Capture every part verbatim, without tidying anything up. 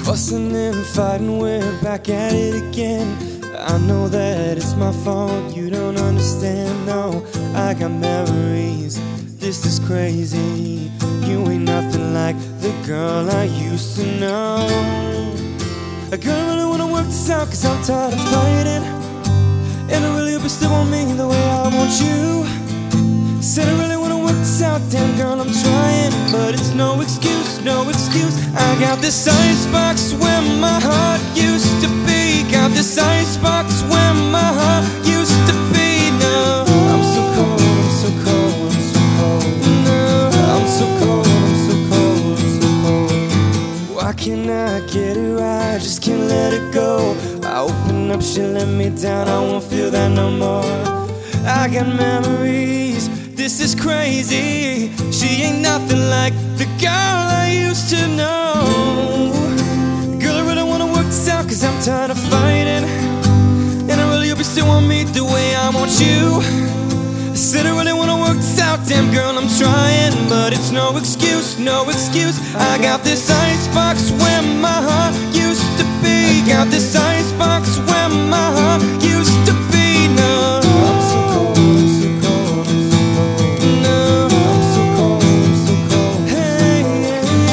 Fussing and fighting, we're back at it again. I know that it's my fault, you don't understand. No, I got memories, this is crazy. You ain't nothing like the girl I used to know. A girl, I really wanna work this out, cause I'm tired of fighting. And I really hope you still want me the way I want you. Said I really wanna work this out, damn girl, I'm trying. But it's no excuse, no excuse. I got this icebox where my heart used to be. Got this icebox where my heart used to be. No, I'm so cold, I'm so cold, I'm so cold. No, I'm so cold, I'm so cold, I'm so cold. Why can't I get it right? Just can't let it go. I open up, she let me down, I won't feel that no more. I got memories, this is crazy. She ain't nothing like the girl I used to know. Girl, I really wanna work this out, cause I'm tired of fighting. And I really hope you still want me the way I want you. I said I really wanna work this out, damn girl, I'm trying. But it's no excuse, no excuse. I got this icebox where my heart used to be. Got this icebox where my heart used to be. No, I'm so cold, I'm so cold, I'm so cold. No, I'm so cold, I'm so cold. Hey, yeah,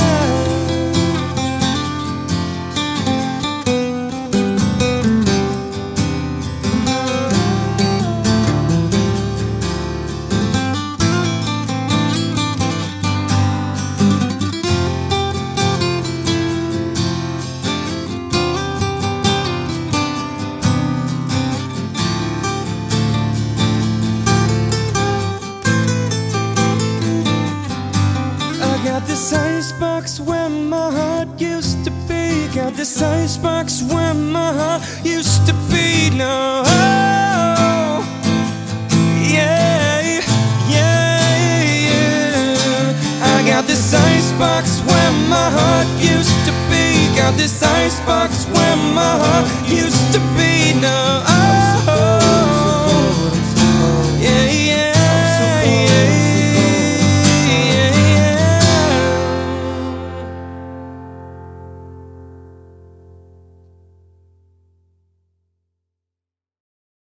got this icebox where my heart used to be. Got this icebox where my heart used to be. No, yeah, yeah, yeah. I got this icebox where my heart used to be. Got this icebox where my heart used to be. No, oh.